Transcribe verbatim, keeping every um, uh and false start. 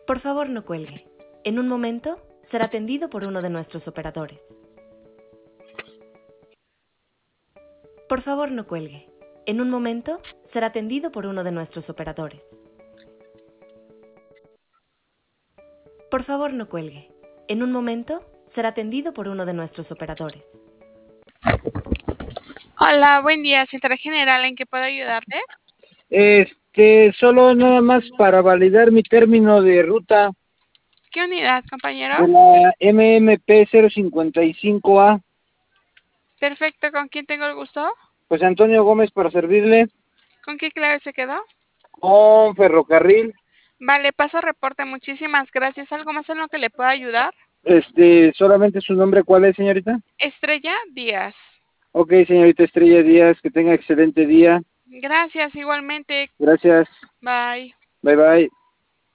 Por favor, no cuelgue. En un momento será atendido por uno de nuestros operadores. Por favor, no cuelgue. En un momento será atendido por uno de nuestros operadores. Por favor, no cuelgue. En un momento será atendido por uno de nuestros operadores. Hola, buen día, Secretaría General, ¿en qué puedo ayudarle? Este, solo nada más para validar mi término de ruta ¿Qué unidad, compañero? de la M M P cero cincuenta y cinco A. Perfecto, ¿con quién tengo el gusto? José Antonio Gómez para servirle. ¿Con qué clave se quedó? Con ferrocarril. Vale, paso reporte, muchísimas gracias. ¿Algo más en lo que le pueda ayudar? Este, solamente su nombre, ¿cuál es, señorita? Estrella Díaz. Ok, señorita Estrella Díaz, que tenga excelente día. Gracias, igualmente. Gracias. Bye. Bye, bye.